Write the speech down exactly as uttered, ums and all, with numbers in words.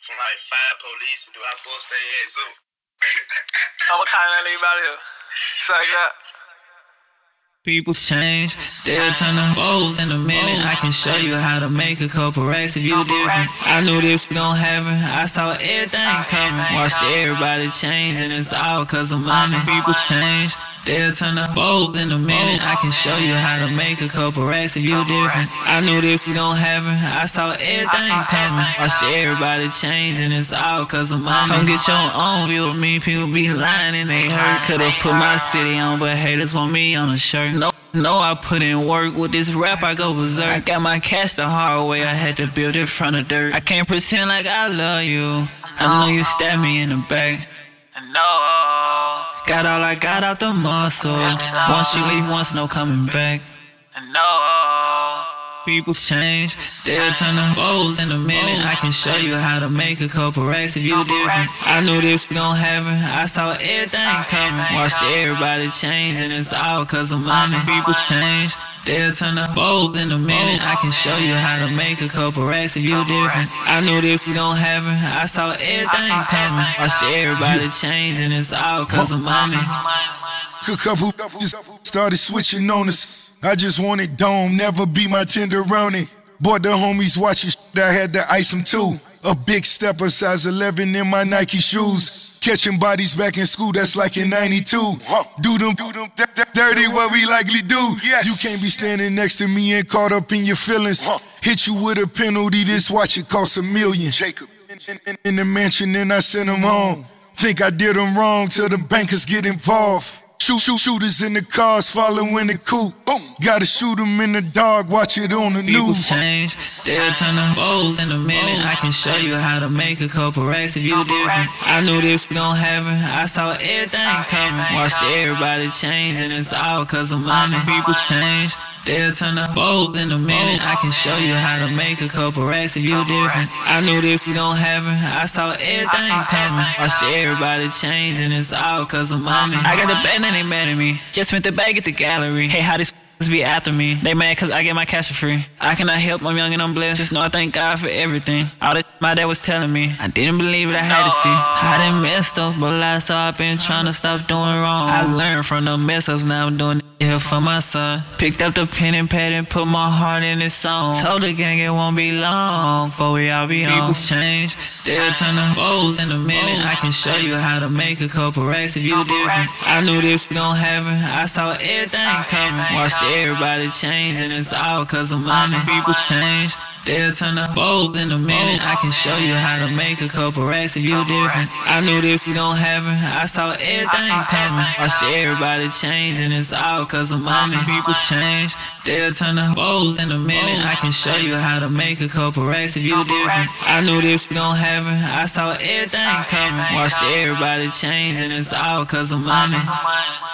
from like five police and do I bust their ass up. I'm gonna call that anybody else. It's like that. People change, they'll turn the bold in a minute. I can show you how to make a couple racks if you different. I knew this was gon' happen, I saw everything coming. Watched everybody change and it's all cause of money. People change, they'll turn the bold in a minute. I can show you how to make a couple racks if you different. I knew this was gon' happen, I saw everything coming. Watched everybody change and it's all cause of money. Come get your own view of me, people be lying and they hurt. Could've put my city on, but haters want me on a shirt. No, no, I put in work with this rap, I go berserk. I got my cash the hard way, I had to build it from the dirt. I can't pretend like I love you, I know you stabbed me in the back. No, got all I got out the muscle. Once you leave, once no coming back. No, people change, they'll turn the bold in a minute. I can show you how to make a couple racks if you different. I knew this was gon' happen, I saw everything coming. Watched everybody change and it's all cause of money. People change, they'll turn the bold in a minute. I can show you how to make a couple racks if you different. I knew this was gon' happen, I saw everything coming. Watched everybody change and it's all cause of money. A couple just started switching on us. I just wanted dome, never be my tenderoni. Bought the homies watching shit, I had to ice them too. A big stepper, size eleven in my Nike shoes. Catching bodies back in school, that's like in ninety-two. Do them, do them d- d- dirty, what we likely do. Yes. You can't be standing next to me and caught up in your feelings. Hit you with a penalty, this watch it cost a million. Jacob in, in, in the mansion, and I sent him home. Think I did him wrong till the bankers get involved. Shoot, shoot, shooters in the cars following the coupe. Boom. Gotta shoot them in the dark, watch it on the People news. change, they'll turn the bold in a minute. I can show you how to make a couple racks if you different. I knew this was gon' happen, I saw everything coming. Watched everybody change and it's all cause of money. People change, they'll turn the bold in a minute. I can show you how to make a couple racks if you different. I knew this was gon' happen, I saw everything coming. Watched everybody change and it's all cause of money. I got the band and they mad at me. Just spent the bag at the gallery. Hey, how these be after me? They mad cause I get my cash for free. I cannot help, I'm young and I'm blessed. Just know I thank God for everything. All that my dad was telling me, I didn't believe it, I had to see. I done messed up, but last so I've been trying to stop doing wrong. I learned from the mess ups, now I'm doing it here for my son. Picked up the pen and pad and put my heart in this song. Told the gang it won't be long before we all be home. People change, they'll turn the bold in a minute. I can show you how to make a couple racks if you different. I knew this was gon' happen, I saw everything coming. Watched everybody change and it's all cause of money. People change, they'll turn the bold in a minute. I can show you how to make a couple racks if you different. I knew this was gon' happen, I saw everything coming. Watched everybody change and it's all cause of money. People change, they'll turn the bold in a minute. I can show you how to make a couple racks if you different. I knew this was gon' happen, I saw everything coming. Watched everybody change and it's all cause of money.